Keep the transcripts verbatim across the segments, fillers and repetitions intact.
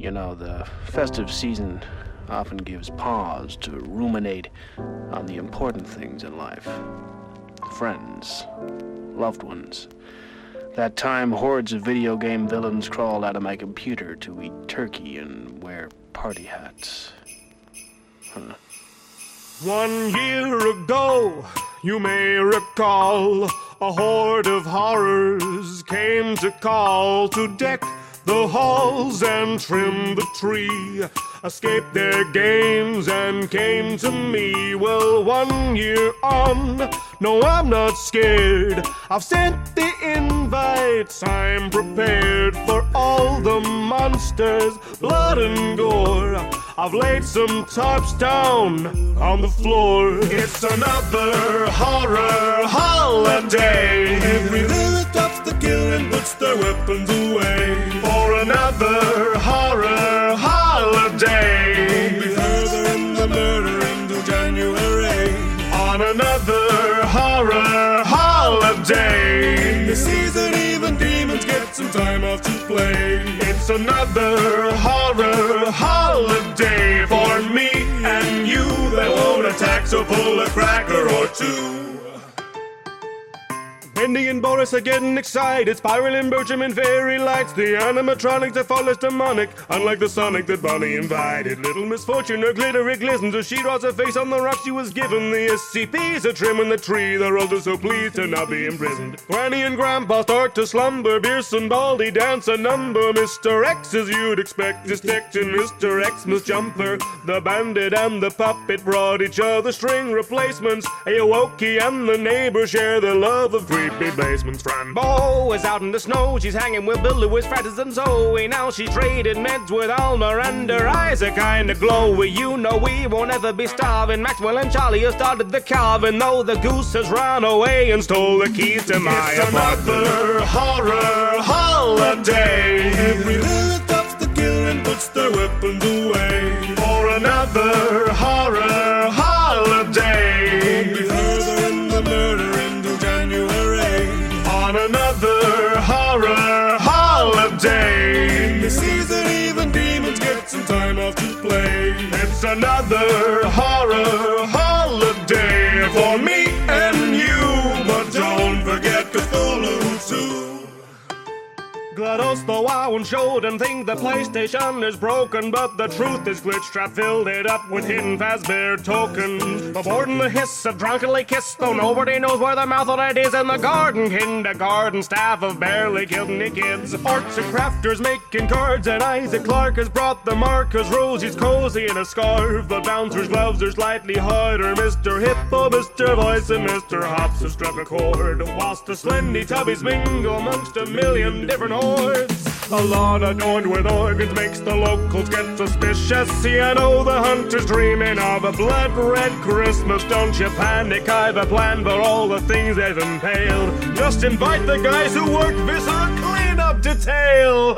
You know, the festive season often gives pause to ruminate on the important things in life. Friends, loved ones. That time hordes of video game villains crawled out of my computer to eat turkey and wear party hats. Huh. One year ago, you may recall, a horde of horrors came to call to deck the halls and trim the tree, escaped their games and came to me. Well, one year on, no, I'm not scared. I've sent the invites, I'm prepared for all the monsters, blood and gore. I've laid some tarps down on the floor. It's another horror holiday. Every villain stops the killing, puts their weapons away. For another horror holiday. Won't be further in the murder into January. On another horror holiday. In the season, even demons get some time off to play. It's another horror holiday for me and you. They won't attack, so pull a cracker or two. Bendy and Boris are getting excited, Spiral and Bertram and fairy lights. The animatronics are far less demonic, unlike the Sonic that Bonnie invited. Little misfortune, her glitter it glistens as she draws her face on the rock she was given. The S C Ps are trimming the tree, they're all just so pleased to not be imprisoned. Granny and Grandpa start to slumber, Bierce and Baldy dance a number. Mister X, as you'd expect, is decked in Mister Xmas jumper. The bandit and the puppet brought each other string replacements. Aoki and the neighbor share the love of creepy basements. Frambo is out in the snow, she's hanging with Bill Lewis, Francis and Zoe. Now she traded meds with Alma and her eyes are kinda glowy. You know we won't ever be starving. Maxwell and Charlie have started the carving, though the goose has run away and stole the keys to my it's apartment. Another horror holiday. Every villain stops the killing and puts their weapons away. For another horror holiday. Won't be further in the murder into January. On another horror holiday. In the season, even demons get some time off to play. It's another horror holiday for me and you. But don't forget Cthulhu too. GLaDOS, though I won't show them, think the PlayStation is broken, but the truth is Glitch Trap filled it up with hidden Fazbear tokens. Before the hiss of drunkenly kiss, though nobody knows where the mouth of it is in the garden. Kindergarten staff have barely killed any kids. Arts and crafters making cards, and Isaac Clarke has brought the markers. Rosie's cozy in a scarf, but Bouncer's gloves are slightly harder. Mister Hippo, Mister Voice, and Mister Hops have struck a chord, whilst the Slendy Tubbies mingle amongst a million different hordes. A lawn adorned with organs makes the locals get suspicious. See, I know the hunter's dreaming of a blood-red Christmas. Don't you panic, I've a plan for all the things they've impaled. Just invite the guys who work this or clean up detail.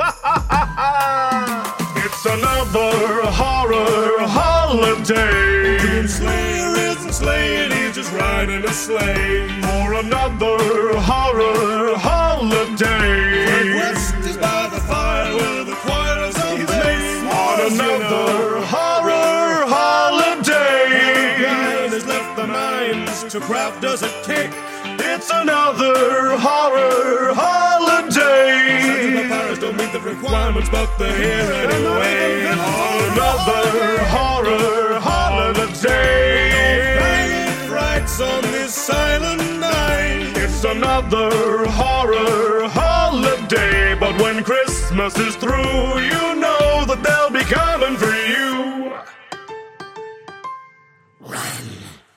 It's another horror holiday. Doom Slayer isn't slaying, he's just riding a sleigh. For another horror holiday. Fred West is by the fire with the choirs of bass. On another horror holiday. Mankind has left the mines to craft us a cake. It's another horror holiday. Sons of Paris don't meet the requirements, but they're here anyway. Another horror holiday. No frights on this silent night. It's another horror holiday. But when Christmas is through, you know that they'll be coming for you. Run.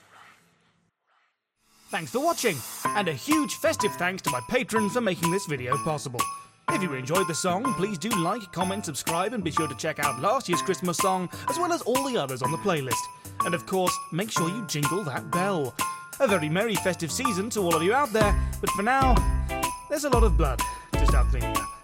Thanks for watching, and a huge festive thanks to my patrons for making this video possible. If you enjoyed the song, please do like, comment, subscribe, and be sure to check out last year's Christmas song, as well as all the others on the playlist. And of course, make sure you jingle that bell. A very merry festive season to all of you out there, but for now, there's a lot of blood to start cleaning up.